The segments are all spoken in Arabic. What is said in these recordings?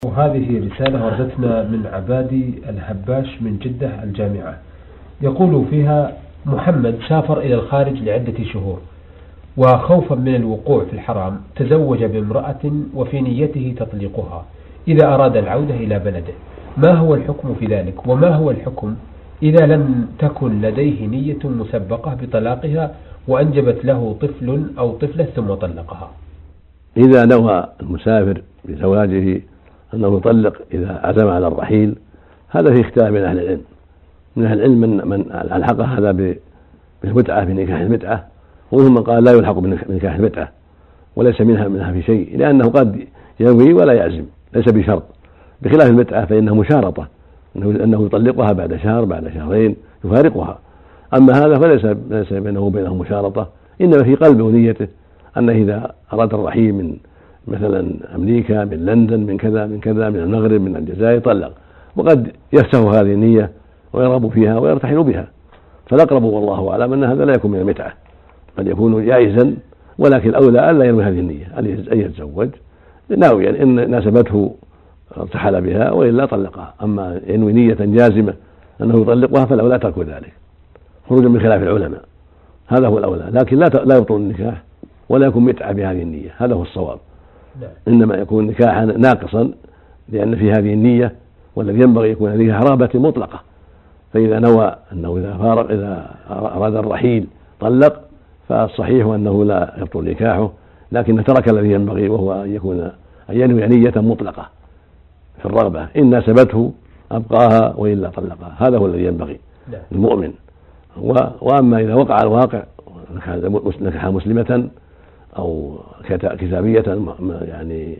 وهذه رسالة وردتنا من عبادي الهباش من جدة الجامعة، يقول فيها: محمد سافر إلى الخارج لعدة شهور، وخوفا من الوقوع في الحرام تزوج بامرأة وفي نيته تطليقها إذا أراد العودة إلى بلده. ما هو الحكم في ذلك؟ وما هو الحكم إذا لم تكن لديه نية مسبقة بطلاقها وأنجبت له طفل أو طفلة ثم طلقها؟ إذا نوى المسافر بزواجه أنه يطلق إذا عزم على الرحيل، هذا فيه اختلاف من أهل العلم. من أهل العلم من ألحق هذا بالمتعة بنكاح المتعة، ومنهم من قال لا يلحق بنكاح المتعة وليس منها في شيء، لأنه قد ينوي ولا يعزم، ليس بشرط، بخلاف المتعة فإنها مشارطة، أنه يطلقها بعد شهر بعد شهرين يفارقها. أما هذا فليس بينه وبينه مشارطة، إنما في قلبه ونيته أن إذا أراد الرحيل من مثلا أمريكا، من لندن، من كذا من كذا، من المغرب، من الجزائر، طلق، وقد يفسه هذه النية ويرغب فيها ويرتحل بها. فالأقرب والله أعلم أن هذا لا يكون من المتعة، قد يكون جائزا، ولكن الأولى ألا ينوي هذه النية أن يتزوج ناويا، إن ناسبته ارتحل بها وإلا طلقها. أما ينوي نية جازمة أنه يطلقها فالأولى ترك ذلك خروجا من خلاف العلماء، هذا هو الأولى. لكن لا يبطل النكاح ولا يكون متعة بهذه النية، هذا هو الصواب. إنما يكون نكاحا ناقصا لأن في هذه النية، والذي ينبغي يكون فيها رغبة مطلقة. فإذا نوى أنه إذا أراد الرحيل طلق، فالصحيح أنه لا يبطل نكاحه، لكن ترك الذي ينبغي، وهو أن ينوي نية مطلقة في الرغبة، إن ناسبته أبقاها وإلا طلقها، هذا هو الذي ينبغي المؤمن. وأما إذا وقع الواقع نكح مسلمة أو كتابية يعني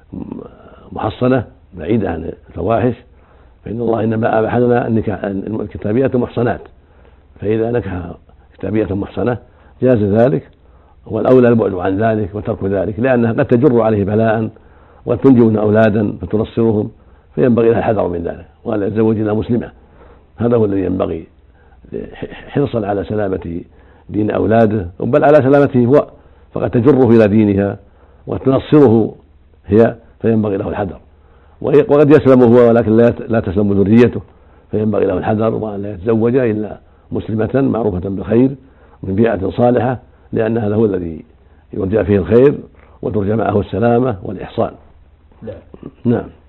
محصنة بعيدة عن الفواحش، فإن الله إنما أباح لنا الكتابية محصنات، فإذا نكح كتابية محصنة جاز ذلك، والأولى البعد عن ذلك وترك ذلك، لأنها قد تجر عليه بلاء وتنجب أولادا فتنصرهم، فينبغي لها الحذر من ذلك، وألا يتزوج إلا مسلمة. هذا هو الذي ينبغي حرصا على سلامة دين أولاده، بل على سلامته هو، فقد تجره إلى دينها وتنصره هي، فينبغي له الحذر. وقد يسلم هو ولكن لا تسلم ذريته، فينبغي له الحذر وأن لا يتزوج إلا مسلمة معروفة بالخير من بيئة صالحة، لأن هذا هو الذي يرجى فيه الخير وترجى معه السلامة والإحصان. نعم. نعم.